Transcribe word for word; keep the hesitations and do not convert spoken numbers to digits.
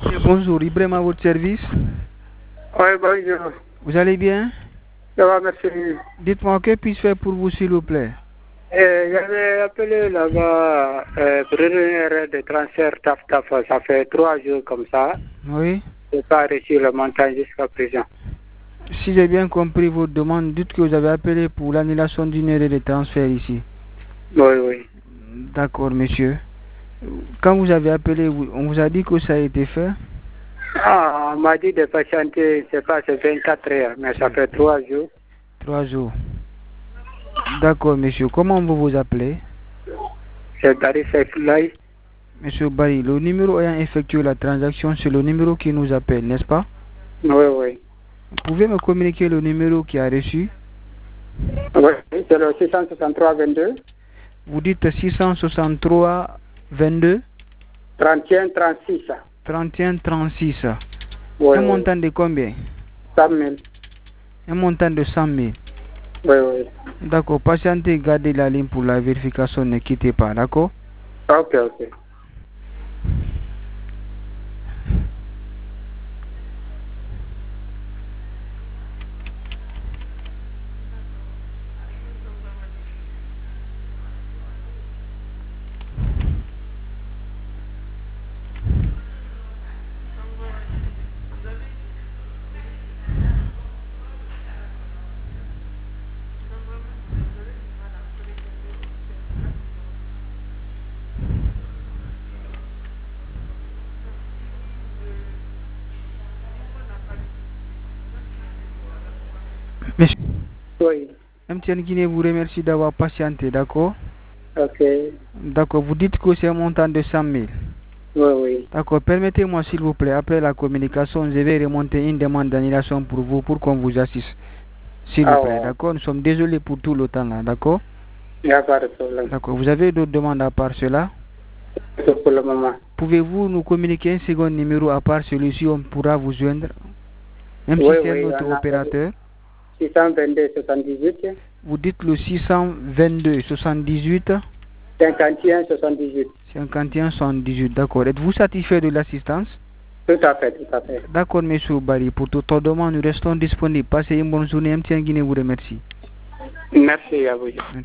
Bonjour, Ibrahim à votre service. Oui, bonjour. Vous allez bien? Ça va, merci. Dites-moi, que puis-je faire pour vous, s'il vous plaît? Eh, J'avais appelé là-bas euh, pour une erreur de transfert taf taf. Ça fait trois jours comme ça. Oui. Je n'ai pas reçu le montant jusqu'à présent. Si j'ai bien compris votre demande, dites que vous avez appelé pour l'annulation d'une erreur de transfert ici. Oui, oui. D'accord, monsieur. Quand vous avez appelé, on vous a dit que ça a été fait? Ah, on m'a dit de patienter, je ne sais pas, c'est vingt-quatre heures, mais ça fait trois jours. Trois jours. D'accord, monsieur. Comment vous vous appelez? C'est Dari Sekoulaï. Monsieur Barry, le numéro ayant effectué la transaction, c'est le numéro qui nous appelle, n'est-ce pas? Oui, oui. Vous pouvez me communiquer le numéro qui a reçu? Oui, c'est le six cent soixante-trois vingt-deux. Vous dites six cent soixante-trois vingt-deux? trente et un trente-six. trente et un trente-six. Oui, Un oui. montant de combien? cent mille. Un montant de cent mille. Oui, oui. D'accord, patientez, gardez la ligne pour la vérification, ne quittez pas, d'accord? Ok, ok. Monsieur, Oui. M T N Guinée vous remercie d'avoir patienté, d'accord? Ok. D'accord, vous dites que c'est un montant de cent mille. Oui, oui. D'accord, permettez-moi s'il vous plaît, après la communication, je vais remonter une demande d'annulation pour vous, pour qu'on vous assiste. S'il Ah vous plaît, ouais. d'accord? Nous sommes désolés pour tout le temps là, d'accord? Il n'y a pas de problème. D'accord, vous avez d'autres demandes à part cela? C'est pour le moment. Pouvez-vous nous communiquer un second numéro à part celui-ci, on pourra vous joindre? Même Oui, si c'est oui, un autre on a opérateur? six cent vingt-deux soixante-dix-huit. Vous dites le six cent vingt-deux soixante-dix-huit cinquante et un soixante-dix-huit. cinquante et un soixante-dix-huit, d'accord. Êtes-vous satisfait de l'assistance? Tout à fait, tout à fait. D'accord, monsieur Barry. Pour toute autre demande, nous restons disponibles. Passez une bonne journée. M T N Guinée vous remercie. Merci à vous. Merci.